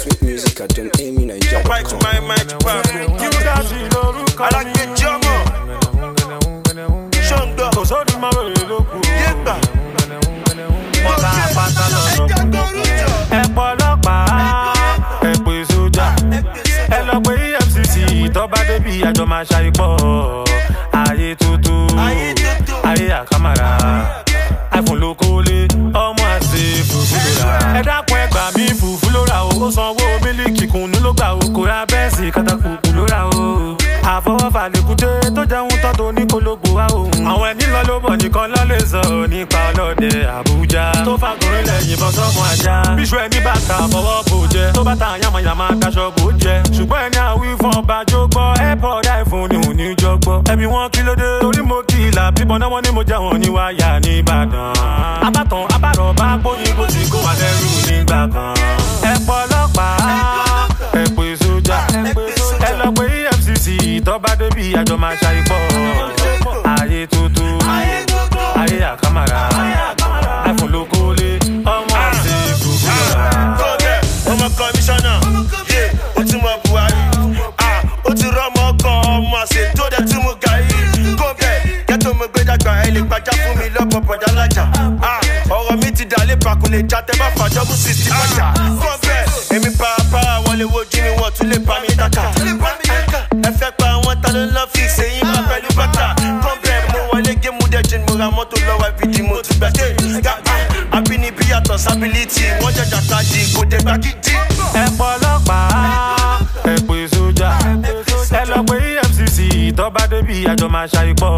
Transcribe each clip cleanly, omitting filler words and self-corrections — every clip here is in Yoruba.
Sweet music at John Amy Nigeria. Right to my mind, I like the drummer. Shonda, Yegba. Tọ́ba débi àjọ máa ṣàìpọ̀ ayé tuntun ayé àkàmàrà iPhone ló kólé ọmọ àti fùfú lóra. Ẹ dákun ẹ gbà mí fùfú lóra o. Ó sanwó mílíkì kùnú ló gbà o. Kò ra bẹ́ẹ̀sì kátàkùkù lóra o. Àfọwọ́fà lèkúté tó jẹun tán tó ní kólógbò wá òun. Àwọn ẹni lọ ló bọ̀ nìkan lọ lè sọ nípa ọlọ́dẹ Àbújá. Tó fàkùnrin lẹ̀ yìnbọn sọ́mọ ajá. Bíṣu ẹni bàtà fọwọ́ bò jẹ. Tó bàtà yàmàyàmà daṣọ bò jẹ. Ṣùgbọ́n ẹni àwí fún ọba jó gbọ́. Airpod iPhone ni òun ní jọ gbọ́. Ẹ̀mí wọn kí ló dé. Torí mo kí ìlà bíbọn náà wọ́n ní mo jẹ́ wọn ní wáyà ní Ìbàdàn. Abátan abárọ̀ bá gbóyin bó ti kó wà lẹ́rù nígbà kan. Ẹ pọ̀ ọlọ́pàá, ẹ pè sójà, ẹ lọ pé EFCC tọ́ba débi àjọ máa ṣàìpọ̀ ayé tuntun ayé àkàmàrà iPhone ló kólé ọmọ àti fùfú lóra. Ọmọ kọmíṣánná, ó ti mọ Buhari, ó ti rọ́mọ ọkọ̀ ọmọ àṣẹ tó dẹ̀ tún mú gàrí. Kó bẹ̀ kẹ́tọ́ mo gbé dàgbà ẹ lè gbàjá fún mi lọ́pọ̀ bọ̀dá lájà. Ọ̀rọ̀ mi ti dà lé pakò lè já tẹ́ bá fàjọ́ mú sí ti bàjá. Kó bẹ̀ èmi pàápàá wọn lè wojú mi wọ́n tún lè bá mi dákà. Ẹ fẹ́ pa àwọn ta ló lọ́ fi ṣèyí bá pẹ̀lú bàtà. Kó bẹ̀ mo wọlé gé mu dẹ̀ jìn mo ra mọ́tò lọ́wọ́ ìbídí mo tún gbẹ̀dẹ̀. Abínibí yàtọ̀ sábìlítì wọ́n jẹjà káàdì kò dé gbàgídí. Ẹ pọ̀ ọlọ́pàá, ẹ pè sójà, ẹ lọ pé EFCC tọ́ba débi àjọ máa ṣàìpọ̀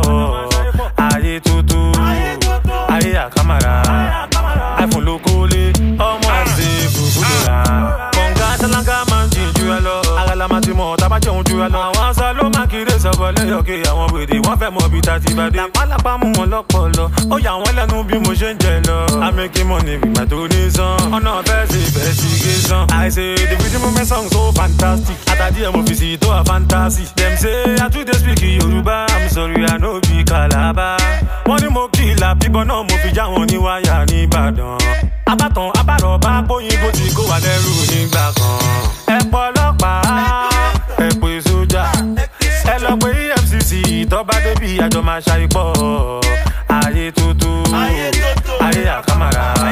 ayé tuntun ayé àkàmàrà iPhone ló kólé ọmọ àti fùfú lóra. Kọ̀ǹgá sálángá máa ń jìn jù ẹ lọ. Àgàlà máa ti mọ̀ tábà jẹun jù ẹ lọ. Àwọn aṣọ ló máa kéré sọ̀bọ̀ lẹ́yọ̀kẹ́ àwọn wèrè wọ́n fẹ́ mọ bí ta ti bá dé. Lápálápá mú wọn lọ́pọ̀lọ́, ó yà wọ́n lẹ́nu bí mo ṣe ń jẹ lọ. I'm making money with my donation. Ọ̀nà ọ̀fẹ́ ṣe investigation. I say the rhythm of my song so fantastic. Àtàdí ẹ̀ mo fi sí tó a fantasy. Dem say I too dey speak Yorùbá. I'm sorry I no be Calabar. Wọ́n ní mo kí ìlà bíbọn náà mo fi já wọn ní wáyà ní Ìbàdàn. Abátan abárọ̀ bá gbóyin bó ti kó wà lẹ́rù nígbà kan. Ẹ pọ̀ ọlọ́pàá, ẹ pè sójà, ẹ lọ pé EFCC tọ́ba débi àjọ máa ṣàìpọ̀ ayé tuntun ayé àkàmàrà